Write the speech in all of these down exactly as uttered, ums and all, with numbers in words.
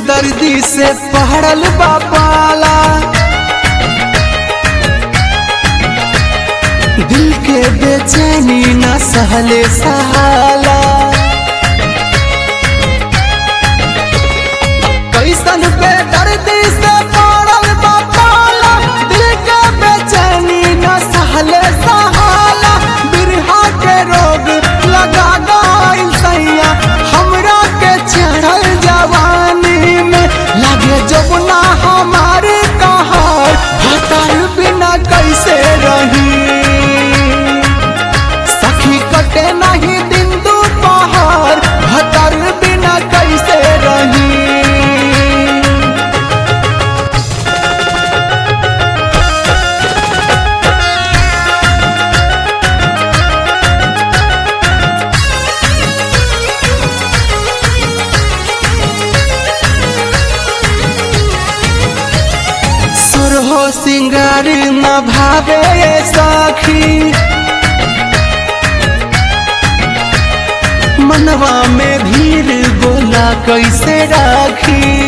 बेदर्दी से पहड़ल बापाला, दिल के बेचैनी न सहले सहाला। कैसन बेदर्दी से पहड़ल बापाला, दिल के बेचैनी न सहले सहाला। बिरहा के रोग लगा गइल सैया हमरा के चढ़ल जवानी में। लगे जमुना हमारे कहर हतार बिना कैसे रही। सखी कटे नहीं दिन दोपहर हतार बिना कैसे रही। हो सिंगार न भावे सखी, मनवा में भीड़ बोला कैसे राखी।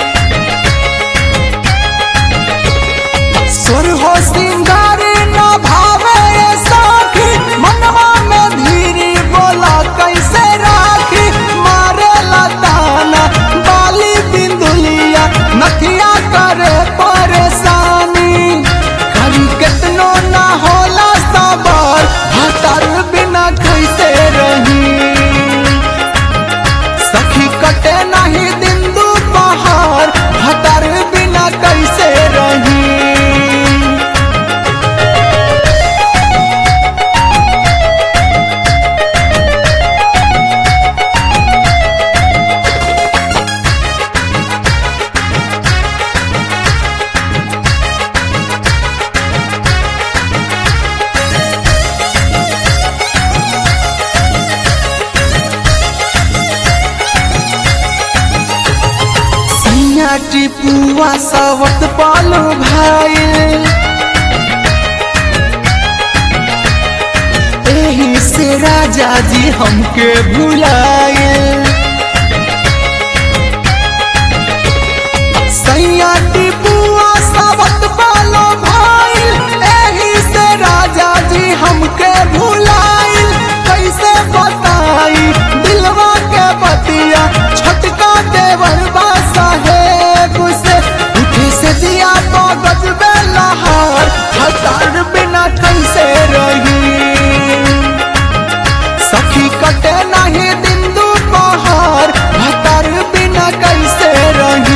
सुर हो सिंगार न भावे सखी, मनवा में भीड़ बोला कैसे राखी। मारे लताना बाली बिंदुलिया नथिया करे परेशानी। करी कितनो ना होला सबर हतार बिना कैसे रही। सखी कटे नहीं दिन दोपहर हतार बिना कैसे रही। टिपुआ सवत पालो भाई, एही से राजा जी हमके भुलाए। सैया टिपुआ सवत पालो भाई, एही से राजा जी हमके भुलाए। कैसे बताई दिलवा के बतिया छटका देवर बासा है। से दिया तो गजबे लहा